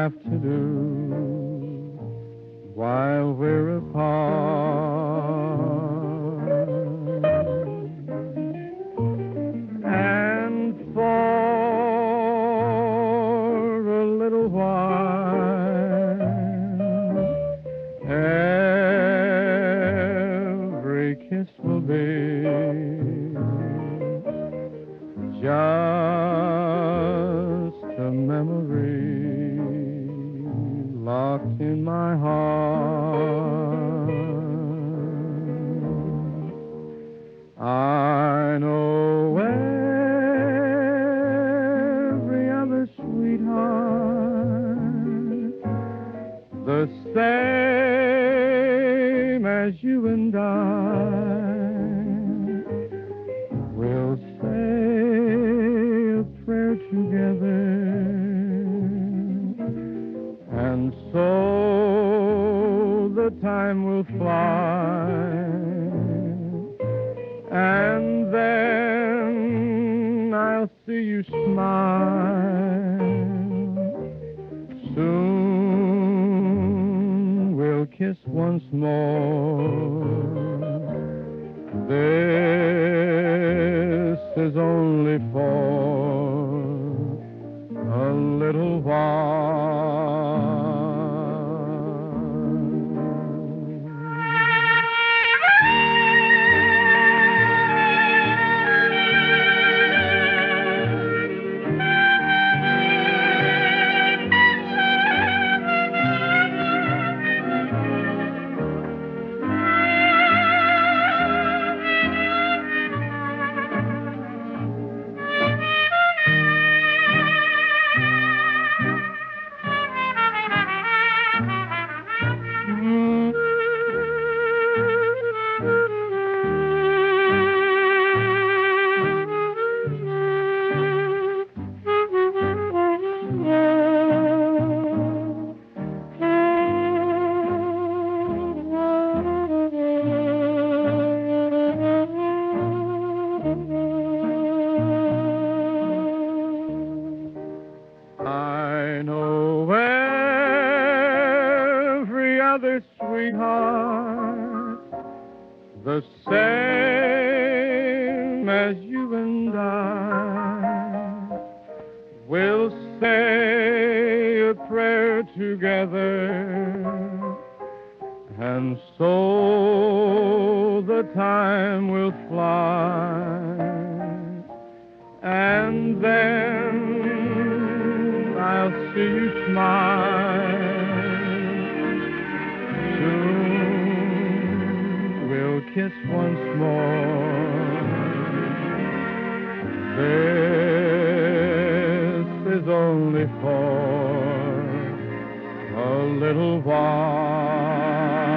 have to do while we're apart. And for a little while, every kiss will be just a memory locked in my heart. I know every other sweetheart the same as you and I will say a prayer together, and so the time will fly, and then I'll see you smile. Soon we'll kiss once more. This is only for a little while. I know every other sweetheart the same as you and I will say a prayer together, and so the time will fly, and then I'll see you smile. Soon we'll kiss once more. This is only for a little while.